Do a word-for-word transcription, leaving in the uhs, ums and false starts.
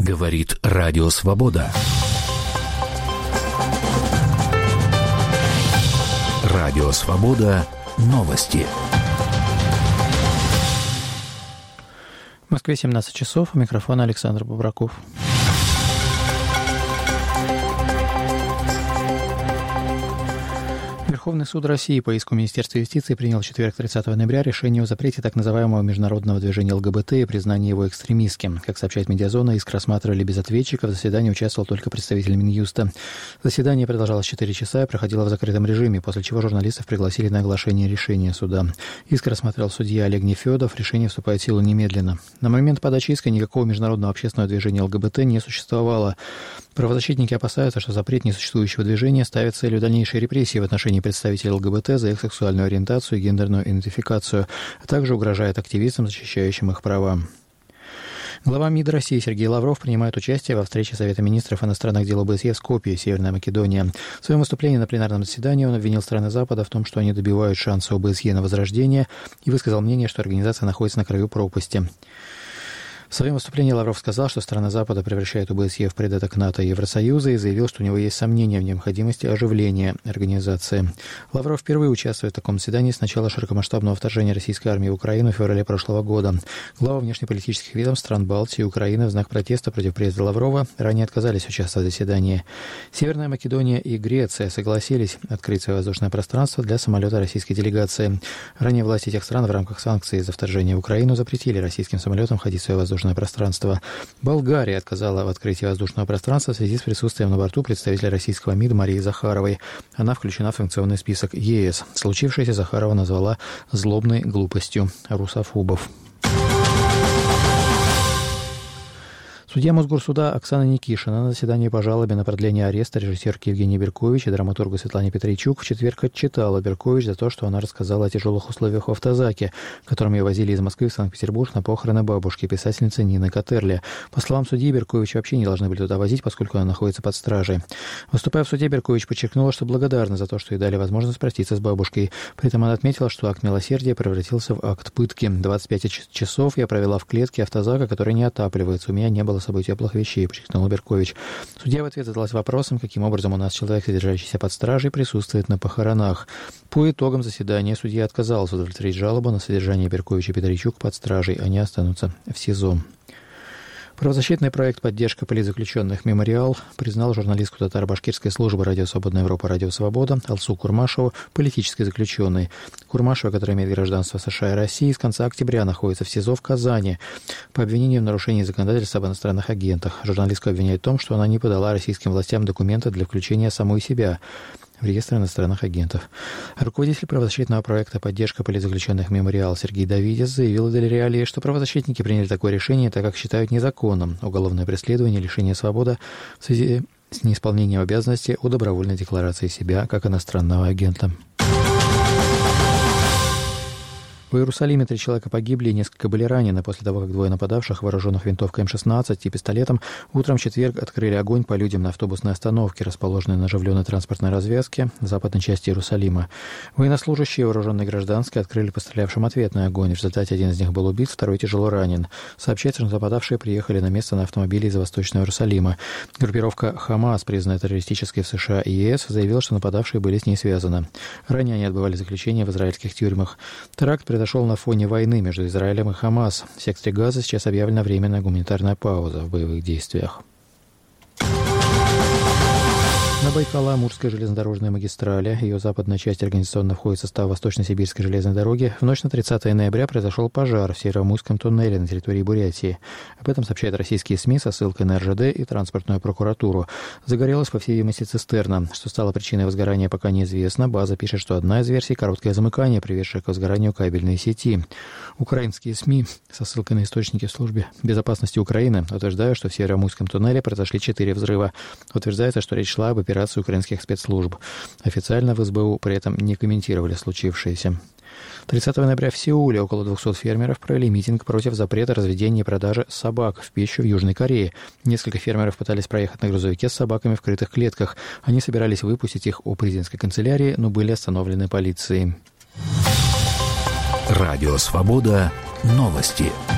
Говорит Радио Свобода. Радио Свобода. Новости. В Москве семнадцать часов. У микрофона Александр Бобраков. Верховный суд России по иску Министерства юстиции принял в четверг, тридцатого ноября, решение о запрете так называемого международного движения ЛГБТ и признании его экстремистским. Как сообщает «Медиазона», иск рассматривали без ответчиков, в заседании участвовал только представитель Минюста. Заседание продолжалось четыре часа и проходило в закрытом режиме, после чего журналистов пригласили на оглашение решения суда. Иск рассмотрел судья Олег Нефёдов, решение вступает в силу немедленно. На момент подачи иска никакого международного общественного движения ЛГБТ не существовало. Правозащитники опасаются, что запрет несуществующего движения ставит целью дальнейшей репрессии в отношении представителей ЛГБТ за их сексуальную ориентацию и гендерную идентификацию, а также угрожает активистам, защищающим их права. Глава МИД России Сергей Лавров принимает участие во встрече Совета министров иностранных дел ОБСЕ в Скопье, Северная Македония. В своем выступлении на пленарном заседании он обвинил страны Запада в том, что они добивают шанса ОБСЕ на возрождение, и высказал мнение, что организация находится на краю пропасти. В своем выступлении Лавров сказал, что страны Запада превращают ОБСЕ в придаток НАТО и Евросоюза, и заявил, что у него есть сомнения в необходимости оживления организации. Лавров впервые участвует в таком заседании с начала широкомасштабного вторжения российской армии в Украину в феврале прошлого года. Главы внешнеполитических ведомств стран Балтии и Украины в знак протеста против приезда Лаврова ранее отказались участвовать в заседании. Северная Македония и Греция согласились открыть свое воздушное пространство для самолета российской делегации. Ранее власти этих стран в рамках санкций за вторжение в Украину запретили российским самолетам входить в свое воздушное пространство. Болгария отказала в открытии воздушного пространства в связи с присутствием на борту представителя российского МИДа Марии Захаровой. Она включена в санкционный список ЕС. Случившееся Захарова назвала злобной глупостью русофобов. Судья Мосгорсуда Оксана Никишина на заседании по жалобе на продление ареста режиссерки Евгении Беркович и драматургу Светлане Петрийчук в четверг отчитала Беркович за то, что она рассказала о тяжелых условиях в автозаке, которым ее возили из Москвы в Санкт-Петербург на похороны бабушки, писательницы Нины Катерли. По словам судьи, Беркович вообще не должны были туда возить, поскольку она находится под стражей. Выступая в суде, Беркович подчеркнула, что благодарна за то, что ей дали возможность проститься с бабушкой. При этом она отметила, что акт милосердия превратился в акт пытки. двадцать пять часов я провела в клетке автозака, который не отапливается. У меня не было с собой теплых вещей, подчеркнул Беркович. Судья в ответ задалась вопросом, каким образом у нас человек, содержащийся под стражей, присутствует на похоронах. По итогам заседания судья отказался удовлетворить жалобу на содержание Берковича и Петрийчук под стражей. Они останутся в СИЗО. Правозащитный проект «Поддержка политзаключенных. Мемориал» признал журналистку татаро-башкирской службы «Радио Свободная Европа. Радио Свобода» Алсу Курмашеву политической заключенной. Курмашева, которая имеет гражданство США и России, с конца октября находится в СИЗО в Казани по обвинению в нарушении законодательства об иностранных агентах. Журналистку обвиняют в том, что она не подала российским властям документы для включения самой себя в реестр иностранных агентов. Руководитель правозащитного проекта «Поддержка политзаключенных. Мемориал» Сергей Давидец заявил в Дель-Реалии, что правозащитники приняли такое решение, так как считают незаконным уголовное преследование, лишение свободы в связи с неисполнением обязанностей о добровольной декларации себя как иностранного агента. В Иерусалиме три человека погибли и несколько были ранены после того, как двое нападавших, вооруженных винтовкой эм шестнадцать и пистолетом, утром в четверг открыли огонь по людям на автобусной остановке, расположенной на оживленной транспортной развязке в западной части Иерусалима. Военнослужащие, вооруженные гражданские, открыли пострелявшим ответный огонь. В результате один из них был убит, второй тяжело ранен. Сообщается, что нападавшие приехали на место на автомобиле из Восточного Иерусалима. Группировка «Хамас», признанная террористической в США и ЕС, заявила, что нападавшие были с ней связаны. Ранее они отбывали заключение в израильских тюрьмах. Теракт произошел на фоне войны между Израилем и Хамас. В секторе Газа сейчас объявлена временная гуманитарная пауза в боевых действиях. На Байкало-Амурской железнодорожной магистрали, ее западная часть организационно входит в состав Восточно-Сибирской железной дороги, в ночь на тридцатое ноября произошел пожар в Североамурском туннеле на территории Бурятии. Об этом сообщают российские СМИ со ссылкой на эр жэ дэ и транспортную прокуратуру. Загорелась, по всей видимости, цистерна. Что стало причиной возгорания, пока неизвестно. База пишет, что одна из версий – короткое замыкание, приведшее к возгоранию кабельной сети. Украинские СМИ со ссылкой на источники в службе безопасности Украины утверждают, что в Североамурском туннеле произошли четыре взрыва. Утверждается, что речь шла об операции украинских спецслужб. Официально в эс бэ у при этом не комментировали случившееся. тридцатого ноября в Сеуле около двухсот фермеров провели митинг против запрета разведения и продажи собак в пищу в Южной Корее. Несколько фермеров пытались проехать на грузовике с собаками в крытых клетках. Они собирались выпустить их у президентской канцелярии, но были остановлены полицией. Радио Свобода. Новости.